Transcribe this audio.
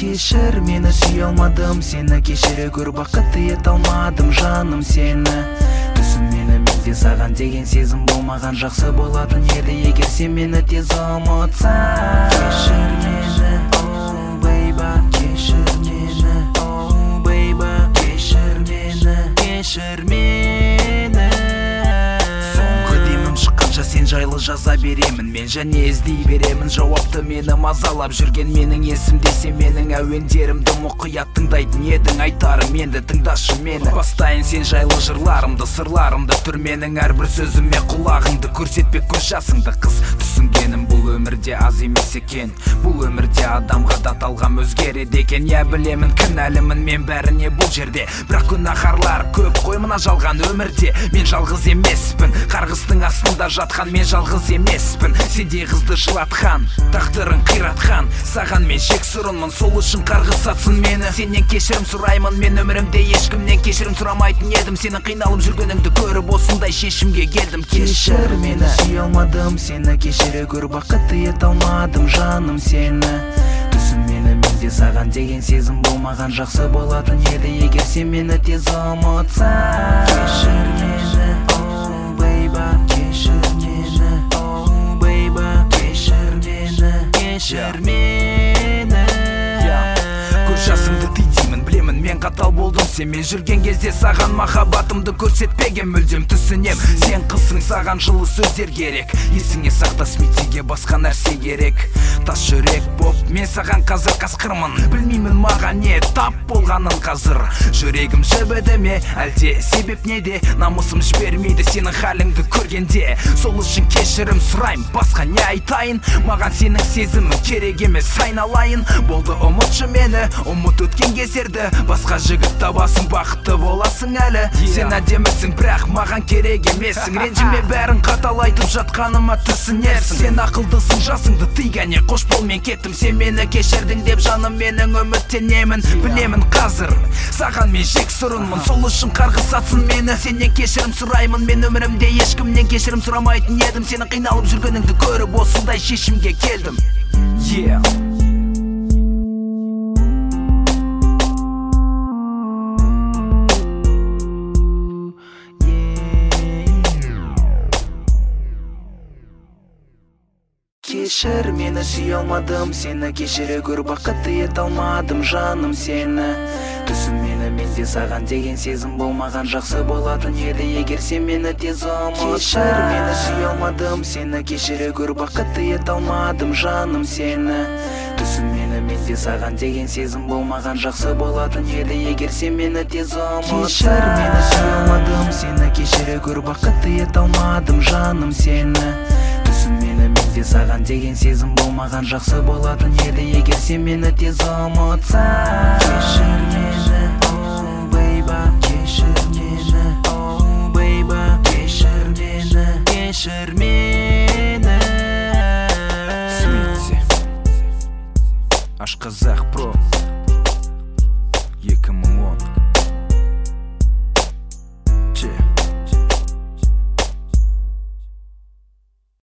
Кешір мені, сүйе алмадым сені, кешіре көр, бақытты ете алмадым жаным сені. Түсін мені, менде саған деген сезім болмаған, жақсы болатын еді егер сен мені тез ұмытсаң. Кешір мені, oh baby, кешір мені, oh baby, кешір мені, кешір мені. Соңғы демім шыққанша сен жайлы жаза беремін, мен және іздей беремін жауапты. Мені мазалап жүрген менің есімде, сен менің әуендерімді мұқият тыңдайтын едің, айтарым енді тыңдашы мені. Бастайын сен жайлы жырларымды, сырларымды, түрменің әрбір сөзіме құлағыңды көрсетпек көз жасыңды. Қыз түсінгенім бұл өмірде аз емес екен, бұл өмірде адамға да талғам өзгереді екен. Я білемін кінәлімін мен бәріне бұл жерде, бірақ күнәһарлар көп қой мына жалған өмірде. Мен жалғыз емеспін, қарғыстың астында жатқан мен жалғыз емеспін. Сендей қызды жылатқан, тағдырын қиратқан, саған мен жек сұрынмын, сол үшін қарғысатсын мені. Сенен кешірім сұраймын, мен өмірімде ешкімнен кешірім сұрамайтын едім. Сенің қиналып жүргеніңді көріп осындай шешімге келдім. Кешір мені, сүйе алмадым сені, кешіре көр, бақытты ете алмадым жаным сені. Түсін мені, менде саған деген сезім болмаған, жақсы болатын еді егер сен мені тез ұмытсаң. Кешір мені, oh baby, кешір мені, oh baby, кешір мені, кешір мені. Көз жасыңды тый деймін, білемін мен қатал болдым, сенмен жүрген кезде саған махаббатымды көрсетпеген мүлдем түсінем. Сен қызсың, саған жылы сөздер керек, есіңе сақта, смитиге басқа нәрсе керек. Тас жүрек боп мен саған қазір қасқырмын, білмеймін маған не тап болғанын қазір. Жүрегім жібіді ме, әлде себеп неде, намысым жібермейді сенің халіңді көргенде. Сол үшін кешірім сұрайым, басқа не айтайын, маған сенің сезімің керек емес, айналайын. Болды ұмытшы мені, ұмыт өткен кездерді, басқа жігіт табасың, бақытты боласың әлі. Сен әдемісің, бірақ маған керек емессің, ренжіме бәрін қатал айтып жатқаныма түсінерсің. Сен ақылдысың, жасыңды тыйгәне, қош бол мен кеттім, сен мені кешірдің деп жаным менің үміттенемін. Білемін қазір саған мен жек сұрынмын, сол үшін қарғысатсын мені. Сенен кешірім сұраймын, мен өмірімде ешкімнен кешірім сұрамайтын едім. Сенің қиналып жүргеніңді көріп осындай шешімге келдім. Кешір мені, сүйе алмадым сені, кешіре көр, бақытты ете алмадым жаным сені. Түсін мені, менде саған деген сезім болмаған, жақсы болатын еді егер сен мені тез ұмытсаң. Кешір мені, сүйе алмадым сені, кешіре көр, бақытты ете алмадым жаным сені. Түсін мені, менде саған деген сезім болмаған, жақсы болатын еді егер сен мені тез ұмытсаң. Кешір мені, сүйе алмадым сені, кешіре көр, бақытты ете алмадым жаным сені. Түсін мені, менде саған деген сезім болмаған, жақсы болатын еді егер сен мені тез ұмытсаң. Кешір мені, oh baby, кешір мені, oh baby, кешір мені, кешір мені. Смитти, аш қазақ.